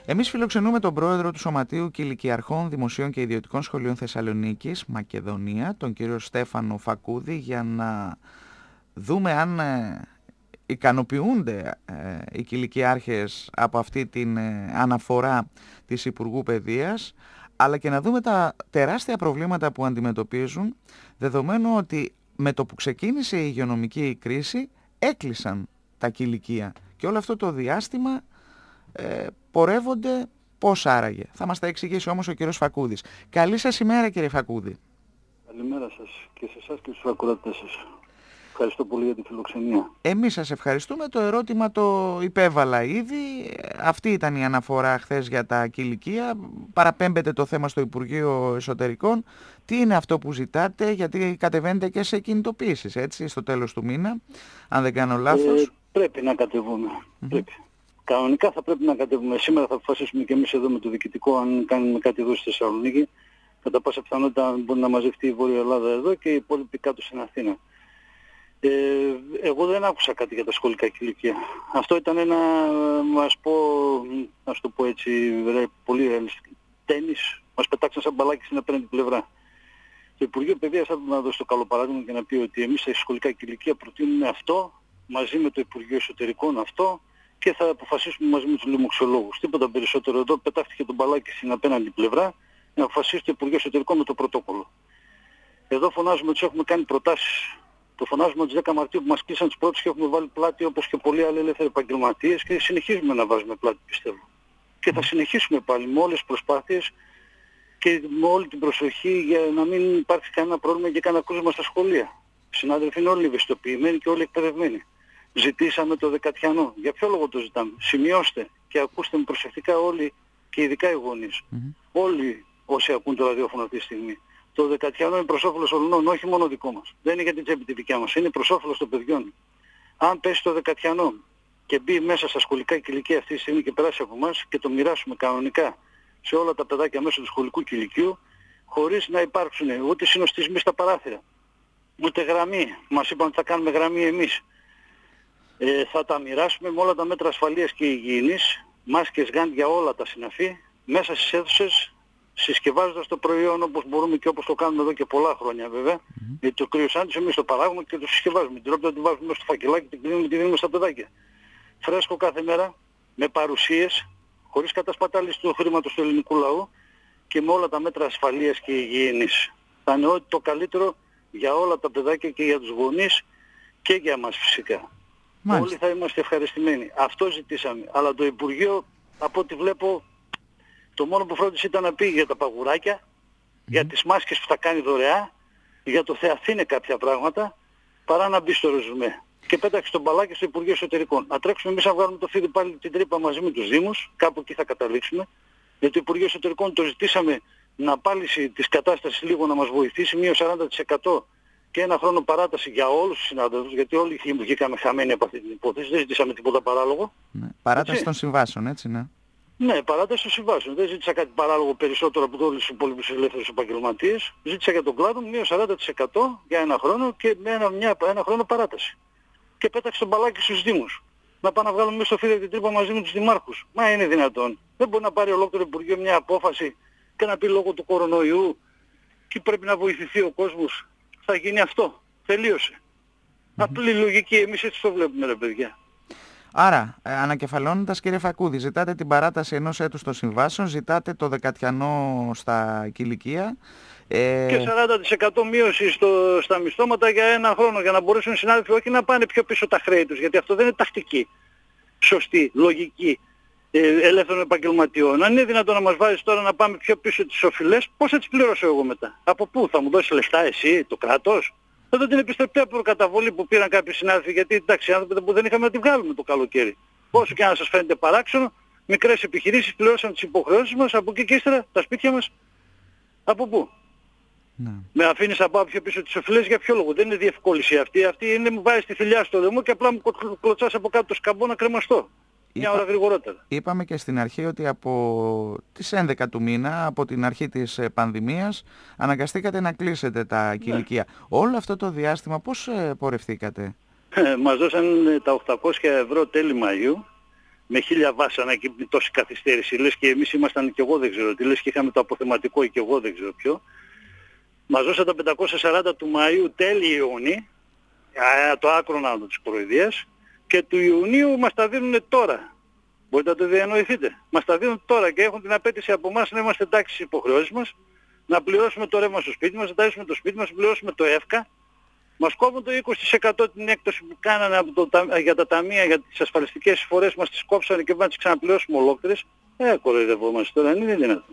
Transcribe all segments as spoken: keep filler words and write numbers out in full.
Εμείς φιλοξενούμε τον πρόεδρο του Σωματείου Κηλικιαρχών Δημοσίων και Ιδιωτικών Σχολείων Θεσσαλονίκης, Μακεδονία, τον κύριο Στέφανο Φακούδη, για να δούμε αν ε, ικανοποιούνται ε, οι κηλικιάρχες από αυτή την ε, αναφορά της Υπουργού Παιδείας, αλλά και να δούμε τα τεράστια προβλήματα που αντιμετωπίζουν, δεδομένου ότι με το που ξεκίνησε η υγειονομική κρίση έκλεισαν τα κηλικεία και όλο αυτό το διάστημα ε, πορεύονται πώς άραγε. Θα μας τα εξηγήσει όμως ο κύριος Φακούδης. Καλή σας ημέρα, κύριε Φακούδη. Καλημέρα σας και σε εσάς και στους ακροατές σας. Ευχαριστώ πολύ για τη φιλοξενία. Εμείς σας ευχαριστούμε. Το ερώτημα το υπέβαλα ήδη. Αυτή ήταν η αναφορά χθες για τα κηλικεία. Παραπέμπεται το θέμα στο Υπουργείο Εσωτερικών. Τι είναι αυτό που ζητάτε, γιατί κατεβαίνετε και σε κινητοποίησεις, έτσι, στο τέλος του μήνα, αν δεν κάνω λάθος. Ε, πρέπει να κατεβούμε. Mm-hmm. Πρέπει. Κανονικά θα πρέπει να κατεβούμε. Σήμερα θα αποφασίσουμε και εμείς εδώ με το διοικητικό, αν κάνουμε κάτι εδώ στη Θεσσαλονίκη. Κατά πάσα πιθανότητα μπορεί να μαζευτεί η Βόρεια Ελλάδα εδώ και οι υπόλοιποι κάτω στην Αθήνα. Ε, εγώ δεν άκουσα κάτι για τα σχολικά κηλικεία. Αυτό ήταν ένα, ας πω, ας το πω έτσι, πολύ ρεαλιστικό. Τένις, μας πετάξαν σαν μπαλάκι στην απέναντι πλευρά. Το Υπουργείο Παιδείας θα πρέπει να δώσει το καλό παράδειγμα και να πει ότι εμείς στα σχολικά κηλικεία προτείνουμε αυτό, μαζί με το Υπουργείο Εσωτερικών αυτό, και θα αποφασίσουμε μαζί με τους λοιμοξιολόγους. Τίποτα περισσότερο. Εδώ πετάχτηκε το μπαλάκι στην απέναντι πλευρά να αποφασίσει το Υπουργείο Εσωτερικών με το πρωτόκολλο. Εδώ φωνάζουμε ότι έχουμε κάνει προτάσεις. Το φωνάζουμε τις δέκα Μαρτίου που μας κλείσαν τις πρώτες και έχουμε βάλει πλάτη όπως και πολλοί άλλοι ελεύθεροι επαγγελματίες και συνεχίζουμε να βάζουμε πλάτη, πιστεύω. Και θα συνεχίσουμε πάλι με όλες τις προσπάθειες και με όλη την προσοχή για να μην υπάρχει κανένα πρόβλημα και κανένα κρούσμα στα σχολεία. Οι συνάδελφοι είναι όλοι ευαισθητοποιημένοι και όλοι εκπαιδευμένοι. Ζητήσαμε το Δεκατιανό. Για ποιο λόγο το ζητάμε? Σημειώστε και ακούστε με προσεκτικά όλοι και ειδικά οι γονείς. Mm-hmm. Όλοι όσοι ακούν το ραδιόφωνο αυτή τη στιγμή. Το Δεκατιανό είναι προς όφελος όλων, όχι μόνο δικό μας. Δεν είναι για την τσέπη τη δικιά μας, είναι προς όφελος των παιδιών. Αν πέσει το Δεκατιανό και μπει μέσα στα σχολικά κηλικεία αυτή τη στιγμή και περάσει από εμάς και το μοιράσουμε κανονικά σε όλα τα παιδάκια μέσω του σχολικού κηλικείου, χωρίς να υπάρξουν ούτε συνοστισμοί στα παράθυρα, ούτε γραμμή. Μας είπαν ότι θα κάνουμε γραμμή εμείς. Ε, θα τα μοιράσουμε με όλα τα μέτρα ασφαλείας και υγιεινής, μάσκες, γάντια, όλα τα συναφή, μέσα στις αίθουσες, συσκευάζοντας το προϊόν όπως μπορούμε και όπως το κάνουμε εδώ και πολλά χρόνια βέβαια. Mm-hmm. Γιατί το κρύο σάντουιτς εμείς το παράγουμε και το συσκευάζουμε. Την τρόπια τη βάζουμε μέσα στο φακελάκι και την κλείνουμε και τη δίνουμε στα παιδάκια. Φρέσκο κάθε μέρα, με παρουσίες, χωρίς κατασπατάληση του χρήματος του ελληνικού λαού και με όλα τα μέτρα ασφαλείας και υγιεινής. Θα είναι ό,τι το καλύτερο για όλα τα παιδάκια και για τους γονείς και για μας φυσικά. Μάλιστα. Όλοι θα είμαστε ευχαριστημένοι. Αυτό ζητήσαμε. Αλλά το Υπουργείο, από ό,τι βλέπω, το μόνο που φρόντισε ήταν να πει για τα παγουράκια, mm. για τις μάσκες που θα κάνει δωρεά, για το Θεαθήνε κάποια πράγματα, παρά να μπει στο ρεζουμέ. Και πέταξε τον μπαλάκι στο Υπουργείο Εσωτερικών. Να τρέξουμε εμείς να βγάλουμε το φίδι πάλι την τρύπα μαζί με τους Δήμους, κάπου εκεί θα καταλήξουμε. Γιατί το Υπουργείο Εσωτερικών το ζητήσαμε να πάλισει της κατάστασης λίγο να μας βοηθήσει, μείον σαράντα τοις εκατό και ένα χρόνο παράταση για όλους τους συνάδελφους, γιατί όλοι βγήκαμε χαμένοι από αυτή την υπόθεση, δεν ζητήσαμε τίποτα παράλογο. Ναι. Παράταση έτσι των συμβάσεων, έτσι, ναι. Ναι, παράταση των συμβάσεων. Δεν ζήτησα κάτι παράλογο περισσότερο από όλους τους υπόλοιπους ελεύθερους επαγγελματίες. Ζήτησα για τον κλάδο μείον σαράντα τοις εκατό για ένα χρόνο και με ένα, μια, ένα χρόνο παράταση. Και πέταξε τον μπαλάκι στους Δήμους. Να πάνε να βγάλουμε μέσα στο φίδι την τρύπα μαζί με τους δημάρχους. Μα είναι δυνατόν? Δεν μπορεί να πάρει ολόκληρο Υπουργείο μια απόφαση και να πει λόγω του κορονοϊού και πρέπει να βοηθηθεί ο κόσμος. Θα γίνει αυτό. Τελείωσε. Mm-hmm. Απλή λογική. Εμείς έτσι το βλέπουμε, ρε παιδιά. Άρα, ε, ανακεφαλώνοντας, κύριε Φακούδη, ζητάτε την παράταση ενός έτους των συμβάσεων, ζητάτε το Δεκατιανό στα κηλικεία. Ε... Και σαράντα τοις εκατό μείωση στο, στα μισθώματα για ένα χρόνο, για να μπορέσουν οι συνάδελφοι όχι να πάνε πιο πίσω τα χρέη τους, γιατί αυτό δεν είναι τακτική, σωστή, λογική, ε, ελεύθερων επαγγελματιών. Αν είναι δυνατόν να μας βάζεις τώρα να πάμε πιο πίσω τις οφειλές, πώς θα τις πληρώσω εγώ μετά? Από πού? Θα μου δώσεις λεφτά εσύ, το κράτος? Εδώ την επιστρεπτέα προκαταβολή που πήραν κάποιοι συνάδελφοι, γιατί εντάξει, άνθρωποι που δεν είχαμε να τη βγάλουμε το καλοκαίρι. Όσο και αν σας φαίνεται παράξενο, μικρές επιχειρήσεις πληρώσαν τις υποχρεώσεις μας, από εκεί και ύστερα τα σπίτια μας, από πού? Ναι. Με αφήνεις να πάω πιο πίσω τις οφειλές για ποιο λόγο? Δεν είναι διευκόλυνση αυτή. Αυτή είναι μου βάζεις τη θηλιά στο λαιμό και απλά μου κλωτσάς από κάτω το σκαμπό να κρεμαστώ. Μια ώρα γρηγορότερα. Είπαμε και στην αρχή ότι από τις έντεκα του μήνα, από την αρχή της πανδημίας, αναγκαστήκατε να κλείσετε τα κηλικεία. Ναι. Όλο αυτό το διάστημα πώς πορευθήκατε? Ε, μας δώσαν τα οκτακόσια ευρώ τέλη Μαΐου με χίλια βάσανα και τόση καθυστέρηση. Λες και εμείς ήμασταν και εγώ δεν ξέρω τι, λες και είχαμε το αποθεματικό και εγώ δεν ξέρω ποιο. Μας δώσαν τα πεντακόσια σαράντα του Μαΐου τέλη Ιούνιου, το άκρονο της κοροϊδίας, και του Ιουνίου μας τα δίνουν τώρα. Μπορείτε να το διανοηθείτε. Μας τα δίνουν τώρα και έχουν την απέτηση από εμάς να είμαστε εντάξει στις υποχρεώσεις μας, να πληρώσουμε το ρεύμα στο σπίτι μας, να ταΐσουμε το σπίτι μας, να πληρώσουμε το ΕΦΚΑ. Μας κόβουν το είκοσι τοις εκατό την έκπτωση που κάνανε από το, για τα ταμεία, για τις ασφαλιστικές εισφορές μας τις κόψανε και να τις ξαναπληρώσουμε ολόκληρες. Ε, κοροϊδευόμαστε τώρα, είναι δυνατόν.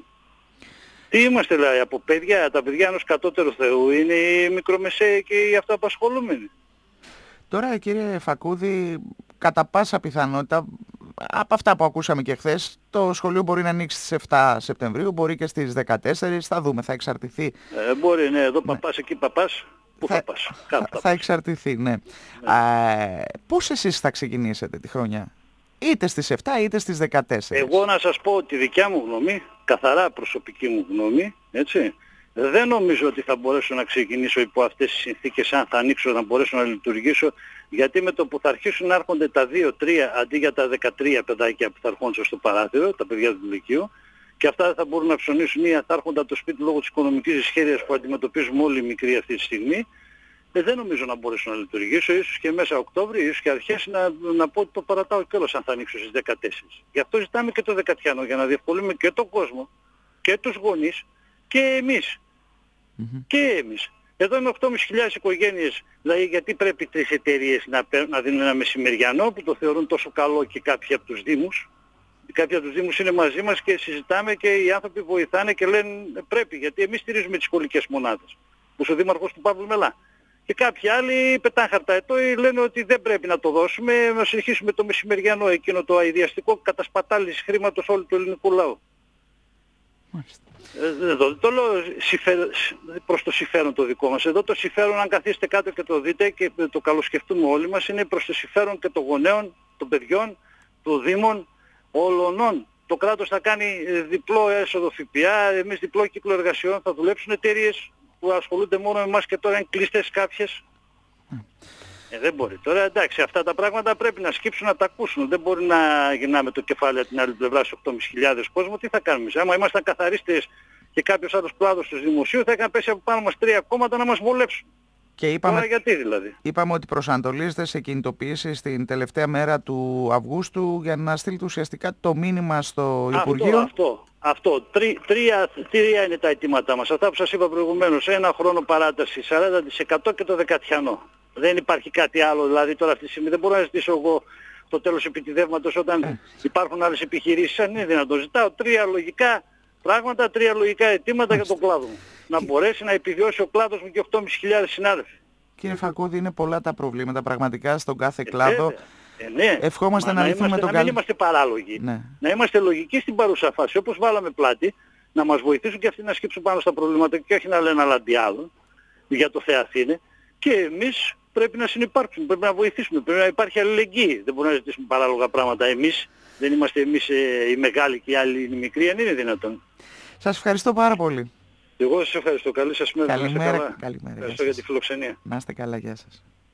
Τι είμαστε δηλαδή, από παιδιά, τα παιδιά ενός κατώτερου Θεού είναι οι μικρομεσαίοι και οι αυτοαπασχολούμενοι. Τώρα κύριε Φακούδη, κατά πάσα πιθανότητα, από αυτά που ακούσαμε και χθες, το σχολείο μπορεί να ανοίξει στις εφτά Σεπτεμβρίου, μπορεί και στις δεκατέσσερις, θα δούμε, θα εξαρτηθεί. Ε, μπορεί, ναι, εδώ ναι. παπάς, εκεί παπάς, πού θα, θα πας, κάπου θα, θα θα εξαρτηθεί, ναι. ναι. Α, πώς εσείς θα ξεκινήσετε τη χρονιά, είτε στις εφτά είτε στις δεκατέσσερις? Εγώ να σας πω τη δικιά μου γνώμη, καθαρά προσωπική μου γνώμη, έτσι, δεν νομίζω ότι θα μπορέσω να ξεκινήσω υπό αυτές τις συνθήκες, αν θα ανοίξω να μπορέσω να λειτουργήσω, γιατί με το που θα αρχίσουν να έρχονται τα δύο τρία αντί για τα δεκατρία παιδάκια που θα έρχονται στο παράθυρο, τα παιδιά του Λυκείου, και αυτά δεν θα μπορούν να ψωνίσουν ή θα έρχονται από το σπίτι λόγω της οικονομικής δυσχέρειας που αντιμετωπίζουμε όλοι οι μικροί αυτή τη στιγμή, ε, δεν νομίζω να μπορέσω να λειτουργήσω, ίσως και μέσα Οκτώβρη, ίσως και αρχές να, να πω ότι το παρατάω κιόλας αν θα ανοίξω στις δεκατέσσερις. Γι' αυτό ζητάμε και το δεκατιανό, για να διευκολύνουμε και τον κόσμο και τους γονείς και εμείς. Mm-hmm. Και εμείς. Εδώ είναι οκτώ χιλιάδες πεντακόσιες οικογένειες, δηλαδή γιατί πρέπει τρεις εταιρείες να, να δίνουν ένα μεσημεριανό που το θεωρούν τόσο καλό και κάποιοι από τους Δήμους. Κάποιοι από τους Δήμους είναι μαζί μας και συζητάμε και οι άνθρωποι βοηθάνε και λένε πρέπει, γιατί εμείς στηρίζουμε τις σχολικές μονάδες. Όπως ο Δήμαρχος του Παύλου Μελά. Και κάποιοι άλλοι πετάνε χαρταετό ή λένε ότι δεν πρέπει να το δώσουμε, να συνεχίσουμε το μεσημεριανό, εκείνο το αηδιαστικό κατασπατάληση χρήματος όλου του ελληνικού λαού. Εδώ το λέω προς το συμφέρον το δικό μας. Εδώ το συμφέρον, αν καθίσετε κάτω και το δείτε και το καλοσκεφτούμε όλοι μας, είναι προς το συμφέρον και των γονέων, των παιδιών, των δήμων, όλων. Το κράτος θα κάνει διπλό έσοδο ΦΠΑ, εμείς διπλό κύκλο εργασιών, θα δουλέψουν εταιρείες που ασχολούνται μόνο με εμάς και τώρα είναι κλειστές κάποιες. Ε, δεν μπορεί. Τώρα εντάξει, αυτά τα πράγματα πρέπει να σκύψουν, να τα ακούσουν. Δεν μπορεί να γυρνάμε το κεφάλι από την άλλη πλευρά στους οκτώ χιλιάδες πεντακόσιους κόσμο. Τι θα κάνουμε? Άμα ήμασταν καθαρίστες και κάποιος άλλος κλάδος του δημοσίου θα έκανε πέσει από πάνω μας τρία κόμματα να μας βολέψουν. Και είπαμε, τώρα γιατί δηλαδή? Είπαμε ότι προσανατολίζεται σε κινητοποίηση στην τελευταία μέρα του Αυγούστου για να στείλετε ουσιαστικά το μήνυμα στο Υπουργείο. Αυτό, αυτό. αυτό. Τρι, τρία, τρία είναι τα αιτήματά μας. Αυτά που σας είπα προηγουμένως. Ένα χρόνο παράταση, σαράντα τοις εκατό και το δεκατιανό. Δεν υπάρχει κάτι άλλο, δηλαδή τώρα αυτή τη στιγμή δεν μπορώ να ζητήσω εγώ το τέλος επιτιδεύματος όταν ε. υπάρχουν άλλες επιχειρήσεις. Αν είναι δυνατόν, ζητάω τρία λογικά πράγματα, τρία λογικά αιτήματα για τον κλάδο μου. Να μπορέσει να επιβιώσει ο κλάδος μου και οκτώ χιλιάδες πεντακόσιοι συνάδελφοι. Κύριε Φακούδη, είναι πολλά τα προβλήματα πραγματικά στον κάθε ε, κλάδο. Ε, ναι. Ευχόμαστε να, να λυθούν με τον καλό. Να μην είμαστε παράλογοι. Ναι. Να είμαστε λογικοί στην παρούσα φάση. Όπως βάλαμε πλάτη, να μας βοηθήσουν και αυτοί να σκύψουν πάνω στα προβλήματα και όχι να λένε άλλα τι άλλο για το Θεαθήνε. Και εμείς πρέπει να συνυπάρξουμε, πρέπει να βοηθήσουμε, πρέπει να υπάρχει αλληλεγγύη. Δεν μπορούμε να ζητήσουμε παράλογα πράγματα εμείς. Δεν είμαστε εμείς ε, οι μεγάλοι και οι άλλοι οι μικροί, αν είναι δυνατόν. Σας ευχαριστώ πάρα πολύ. Εγώ σας ευχαριστώ. Καλή σας μέρα. Καλημέρα. Να είστε καλά. Καλημέρα. Ευχαριστώ για τη φιλοξενία. Να είστε καλά. Γεια σας.